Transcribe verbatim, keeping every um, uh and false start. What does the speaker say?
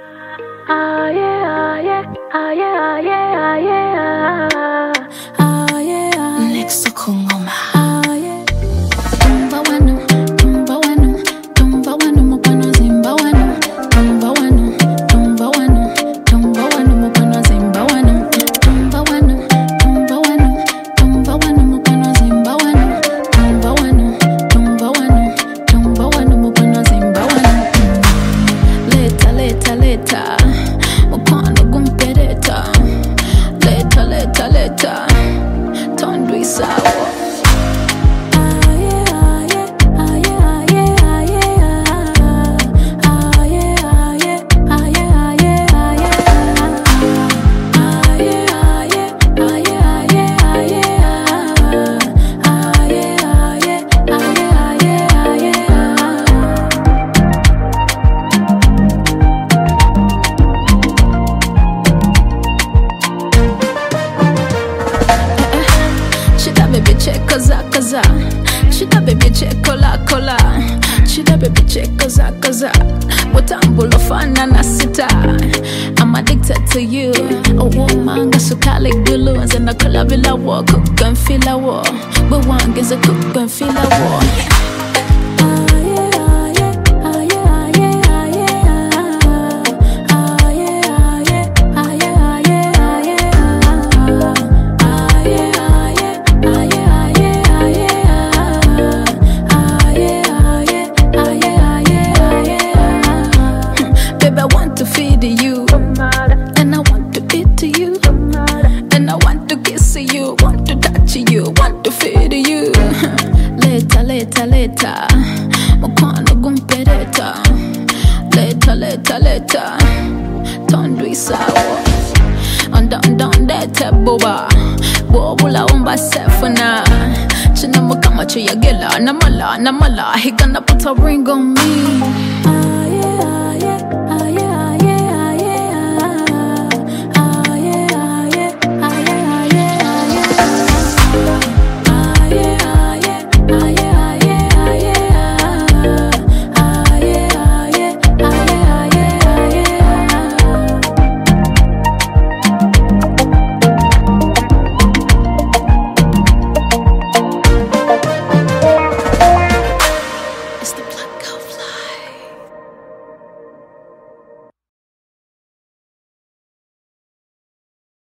Ah yeah, ah yeah, ah yeah, ah yeah, ah yeah, ah yeah. Next to Kungoma. Ah yeah. Tumba wanu, tumba wanu, tumba wanu mupano zimba wanu, tumba wanu, tumba wanu, tumba wanu mupano zimba wanu, tumba wanu, tumba wanu, tumba wanu mupano zimba wanu, tumba wanu, tumba wanu, tumba wanu mupano zimba wanu. Leta, leta, leta. Mupano gumpereta. Leta, leta, leta. Tondwi sawa. Kaza kaza, shida baby check kola kola, shida baby check kaza kaza, watambulo fana na sita. I'm addicted to you, a woman got so kalik dulu, and then I kola bila war, cook and feel a war, but one is a cook and feel a war. I want to feed you, and I want to eat you, and I want to kiss you, want to touch you, want to feed you. Later, later, later, mukwana gumpereta. Later, later, later, tondwi sawa. Onda onda onda te boba, bobula umba sefuna. China mukama chuyagela, namala namala. He gonna put a ring on me.